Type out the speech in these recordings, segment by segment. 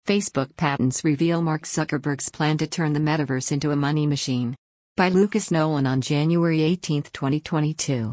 Facebook patents reveal Mark Zuckerberg's plan to turn the metaverse into a money machine. By Lucas Nolan on January 18, 2022.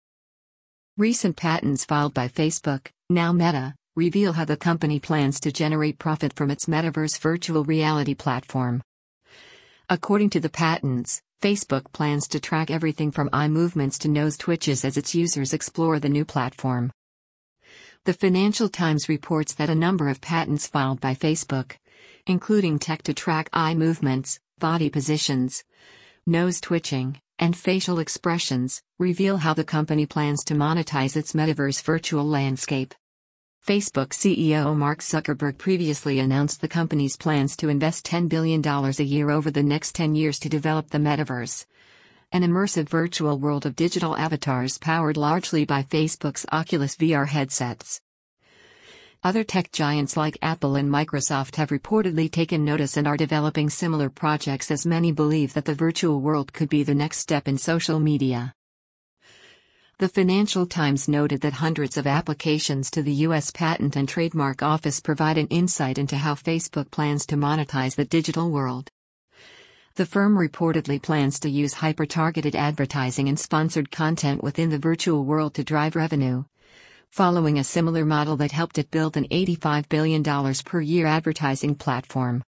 Recent patents filed by Facebook, now Meta, reveal how the company plans to generate profit from its metaverse virtual reality platform. According to the patents, Facebook plans to track everything from eye movements to nose twitches as its users explore the new platform. The Financial Times reports that a number of patents filed by Facebook, including tech to track eye movements, body positions, nose twitching, and facial expressions, reveal how the company plans to monetize its metaverse virtual landscape. Facebook CEO Mark Zuckerberg previously announced the company's plans to invest $10 billion a year over the next 10 years to develop the metaverse, an immersive virtual world of digital avatars powered largely by Facebook's Oculus VR headsets. Other tech giants like Apple and Microsoft have reportedly taken notice and are developing similar projects, as many believe that the virtual world could be the next step in social media. The Financial Times noted that hundreds of applications to the U.S. Patent and Trademark Office provide an insight into how Facebook plans to monetize the digital world. The firm reportedly plans to use hyper-targeted advertising and sponsored content within the virtual world to drive revenue, following a similar model that helped it build an $85 billion per year advertising platform.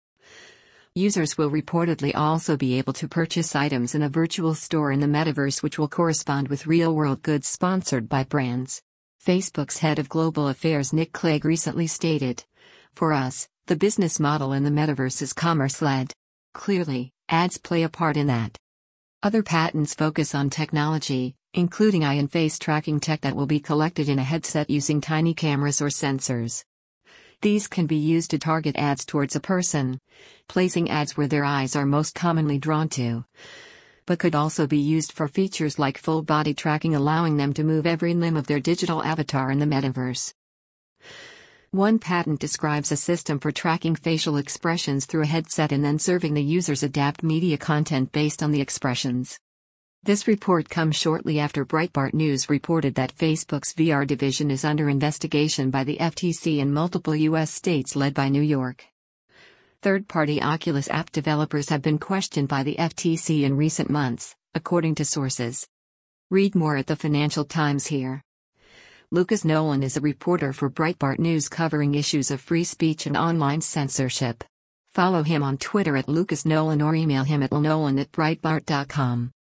Users will reportedly also be able to purchase items in a virtual store in the metaverse, which will correspond with real-world goods sponsored by brands. Facebook's head of global affairs Nick Clegg recently stated, "For us, the business model in the metaverse is commerce-led. Clearly, ads play a part in that." Other patents focus on technology, including eye and face tracking tech that will be collected in a headset using tiny cameras or sensors. These can be used to target ads towards a person, placing ads where their eyes are most commonly drawn to, but could also be used for features like full body tracking, allowing them to move every limb of their digital avatar in the metaverse. One patent describes a system for tracking facial expressions through a headset and then serving the users adapt media content based on the expressions. This report comes shortly after Breitbart News reported that Facebook's VR division is under investigation by the FTC in multiple U.S. states led by New York. Third-party Oculus app developers have been questioned by the FTC in recent months, according to sources. Read more at the Financial Times here. Lucas Nolan is a reporter for Breitbart News covering issues of free speech and online censorship. Follow him on Twitter at Lucas Nolan or email him at lnolan@breitbart.com.